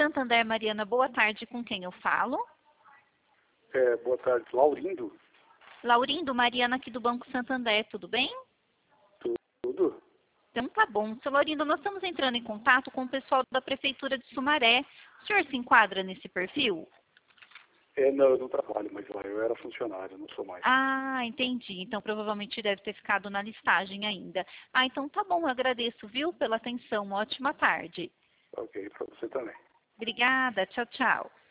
Santander, Mariana, boa tarde. Com quem eu falo? Boa tarde, Laurindo. Laurindo, Mariana aqui do Banco Santander, tudo bem? Tudo? Então tá bom. Seu Laurindo, nós estamos entrando em contato com o pessoal da Prefeitura de Sumaré. O senhor se enquadra nesse perfil? Não, eu não trabalho mais lá, eu era funcionário, não sou mais. Ah, entendi. Então provavelmente deve ter ficado na listagem ainda. Ah, então tá bom, eu agradeço, viu, pela atenção. Uma ótima tarde. Ok, para você também. Obrigada, tchau, tchau.